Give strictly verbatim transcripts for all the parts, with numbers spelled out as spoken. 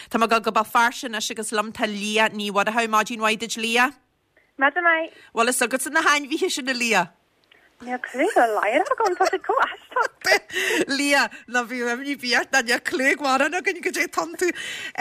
Tá go go bal farsin a sigus lumta lia ní wad a ha mágin waidid lia? Madam I Well is agus in na hain vi sin na lia. Ní clú a leir a gan tá go asta. Lia na bhí ní bíart na clúig war a gan go dé tanú.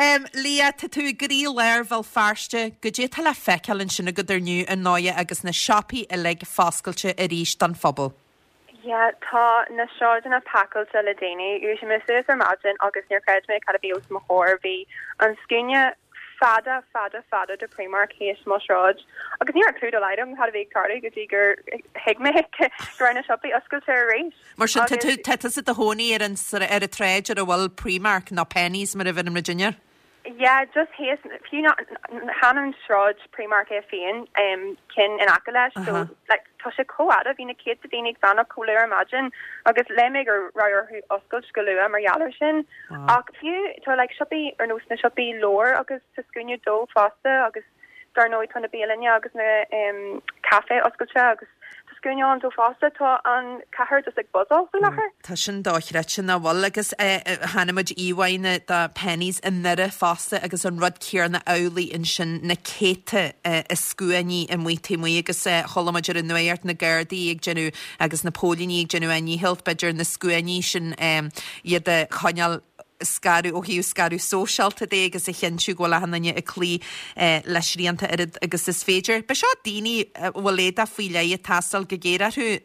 Lia tá tú gurí leir bhil farste go dé tal le fecalinn sinna goidirniu an náide agus na sipaí a le fáscailte a ríis dan fphobal. Ja, tá na seáin a pakailte le déine ú sem mis imagine agus níor creid me cad bhí os mo chóir bhí an scúne fada fada fada de Primark héis mo sráid agus níor clúd a leidem had a bhí cardi go dtí gur hiigme grana sipaí oscailte a rééis. Mar sin te a hóní ar an ar a tréid ar a bhfuil Primark ná pennies mar a bhí Virginia? Yeah, just his few not Hanan Shrod Primark Fian um kin in Akalash uh-huh. So like Tasha Coada being a kid to being fan of cooler imagine August Lemig or Ryer who Oscar Skalua Marialerson uh few to like shoppy or no shoppy lower August to Skunya do faster August Darno ton to be August na um cafe Oscar August Scuneán do fásta tá an cahar just like buzzle so nachher. Tá sin dáithreid sin na bhil agus hanimiid íhaine de pennies in nire fásta agus an rud céar na eolaí in sin na céte is scuaní i muoiti mu agus cholamaidir in nuart na Gardaí ag genú agus na Pólíní ag genú aní hilt beidir na scuaní sin iad a chaneal scarú ó hiú scarú sóseálta dé agus a chinú gola hanne a clí leisríanta irid agus is féidir. Be seo daoine bhfuil léad a fuiile a tastal go géarú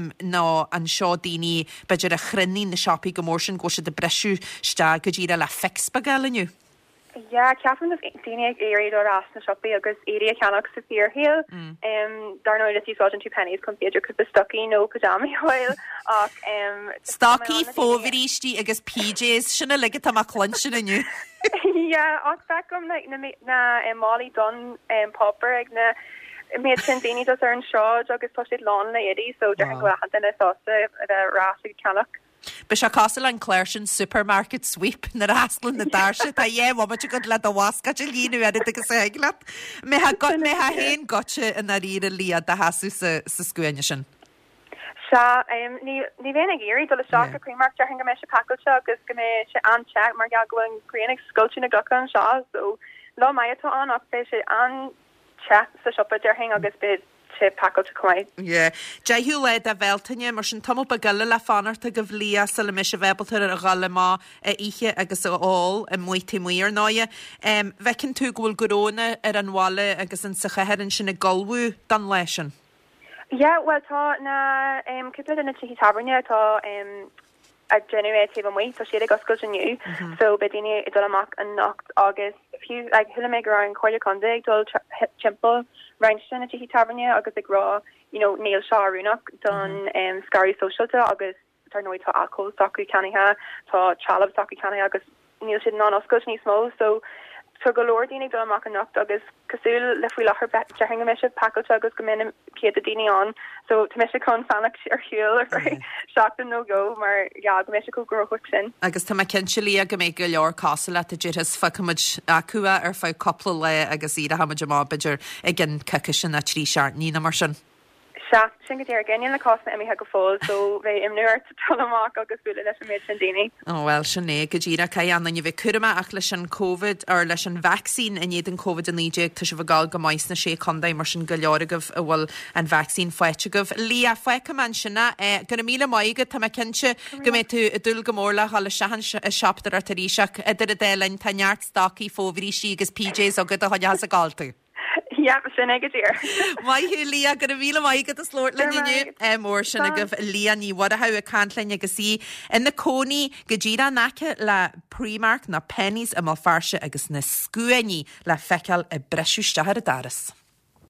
ná an seo daoine beidir a chrinní na sipaí go mór sin go se de breisiú sta go ddíra le fix bagaliniu. Ja, ceafan of daine éiad ó ras na sipaí agus éria ceannach sa Fearhill um darno is úsáid an two pennies chun féidir cos the stocky no pajama oil ach um stocky fóhríistí agus P Js sinna ligad tá chlan sin aniu. Ja, ach fecum like na na um, Molly Dunn um, popper ag na mé sin daine dos ar an seo agus tá siad lán na éí so de go an na sásta a ras ceannach. Be se castle an Clairsin supermarket sweep na aslan na darse a é wa go le a wasca a líú edit agus éagla. Me ha got me ha hen gotse in a ríre líad a hasú sa scuine sin. Se ní bhéna géirí do le seach a Primark ar hanga me se pakailte agus go mé se anseach mar ga goin Greenig sculptin na gacha an seo so lá maitá an ach fé se an chat sa shoppa ar hang agus bid pakailte chuid. Yeah. Deithú le a bheltaine mar sin tamil bagala le fanarta go bhlía sa le me se bhebaltar a gala má a ihe agus áil a muoiti muir náide. Um, Bhecinn tú ghfuil goróna ar an bháile agus an sa cheheann sin na galbhú dan leisin? Yeah, well tá na um, cúpla na Tihí Tabarne tá um, a generate even weight so she had a gospel new so bedini it amach and knocked August a few like hilamaker and quite a condig dol chimple Reinstein at Tihí Tabarne August like raw you know Neil Shaw Runach done um scary social to August tarnoi to alcohol soccer caniha to chalab soccer caniha August Neil should non oscos ni small so so go Lord dini do amach and knocked August kasul left we lock her back to hang a mission package August come in and kid the dini on so to Michigan fanac or heel or very shocked and no go mar ja go Michigan grow sin agus tá cinselí a go mé go leor castle a jiras fa cumid acua ar fa couple le agus ide hamid má beidir gin ceca sin a trí seart ní na mar sin. sin go dtíar gin le cosna imi ha go fóil so bheith imnuir talach agus bula leis méid sin daine. Ó bhfuil sinné go ddíra caian na bheith curama ach leis an COVID ar leis an vaccín a iad an COVID an níideag tá se bhgáil go mais na sé condaim mar sin go leoragah a bhfuil an vaccín foiitegah. Lí a foiice man sinna gona míle maigad tá cinse go mé tú dul go mórla há le sehan seaptar ar taríiseach idir a délainn tá neart staí fóhrí sí agus P Js a go a haide a gáiltu. Ja sin ag tíir. Mai hiú lí a gur a bhíle maigad a slóir leniu mór sin a goh líon ní wad a ha a canlainn agus í in na cóní go ddíra nace le Primark na pennies a má farse agus na scuaní le feiceal a breisiú stahar a daras.